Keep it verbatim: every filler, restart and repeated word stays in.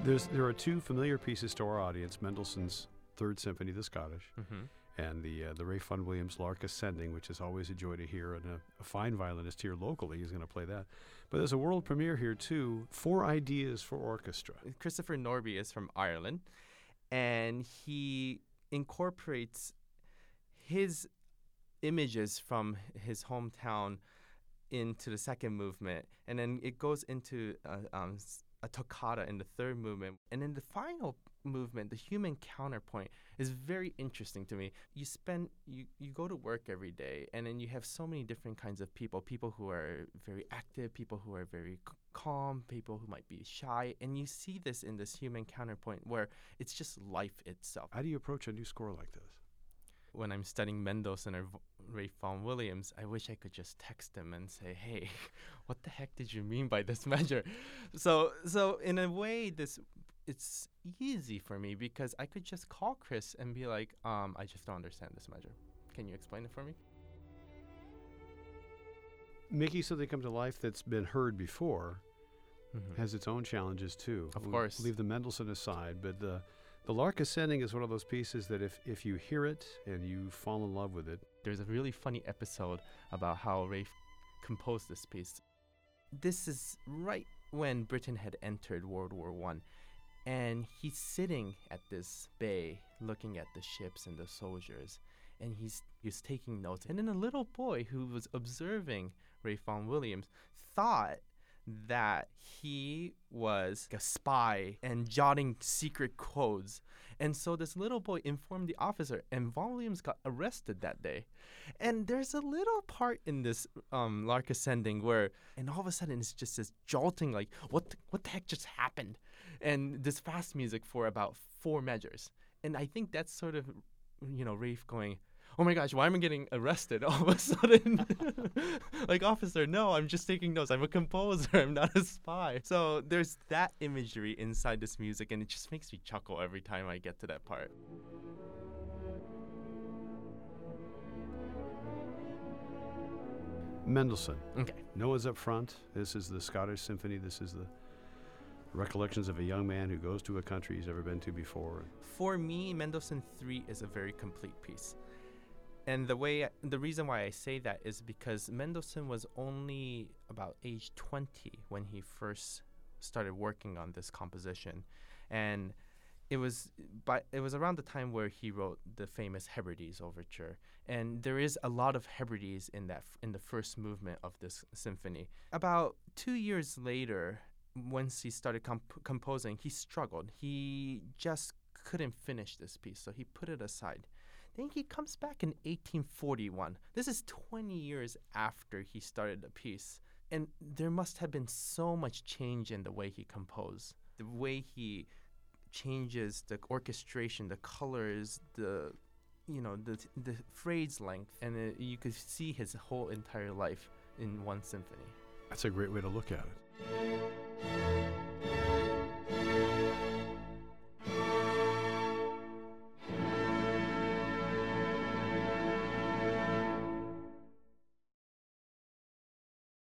There's there are two familiar pieces to our audience: Mendelssohn's Third Symphony, the Scottish, Mm-hmm. and the uh, the Ralph Vaughan Williams Lark Ascending, which is always a joy to hear, and a, a fine violinist here locally is going to play that. But there's a world premiere here too. Four ideas for orchestra. Christopher Norby is from Ireland, and he incorporates his images from his hometown into the second movement, and then it goes into uh, um, s- a toccata in the third movement. And in the final movement, the human counterpoint is very interesting to me. You spend you, you go to work every day, and then you have so many different kinds of people, people who are very active, people who are very c- calm, people who might be shy, and you see this in this human counterpoint where it's just life itself. How do you approach a new score like this? When I'm studying Mendelssohn or V- Ralph Vaughan Williams, I wish I could just text him and say, "Hey, what the heck did you mean by this measure?" So, so in a way, this it's easy for me because I could just call Chris and be like, um, "I just don't understand this measure. Can you explain it for me?" Making something come to life that's been heard before Mm-hmm. has its own challenges too. Of We'll course. leave the Mendelssohn aside, but the the Lark Ascending is one of those pieces that if if you hear it and you fall in love with it, There's a really funny episode about how Rafe composed this piece. This is right when Britain had entered World War One, and he's sitting at this bay looking at the ships and the soldiers, and he's he's taking notes. And then a little boy who was observing Ralph Vaughan Williams thought that he was a spy and jotting secret codes. And so this little boy informed the officer, and Vaughan Williams got arrested that day. And there's a little part in this um, Lark Ascending where, and all of a sudden it's just this jolting, like, what the, what the heck just happened? And this fast music for about four measures. And I think that's sort of, you know, Rafe going, "Oh my gosh, why am I getting arrested all of a sudden?" Like, officer, no, I'm just taking notes. I'm a composer. I'm not a spy. So there's that imagery inside this music, and it just makes me chuckle every time I get to that part. Mendelssohn. Okay. Noah's up front. This is the Scottish Symphony. This is the recollections of a young man who goes to a country he's never been to before. For me, Mendelssohn three is a very complete piece. And the way, the reason why I say that is because Mendelssohn was only about age twenty when he first started working on this composition, and it was by it was around the time where he wrote the famous Hebrides Overture, and there is a lot of Hebrides in that f- in the first movement of this symphony. About two years later, once he started comp- composing, he struggled. He just couldn't finish this piece, so he put it aside. Then he comes back in eighteen forty-one. This is twenty years after he started the piece. And there must have been so much change in the way he composed. The way he changes the orchestration, the colors, the, you know, the the phrase length. And uh, you could see his whole entire life in one symphony. That's a great way to look at it.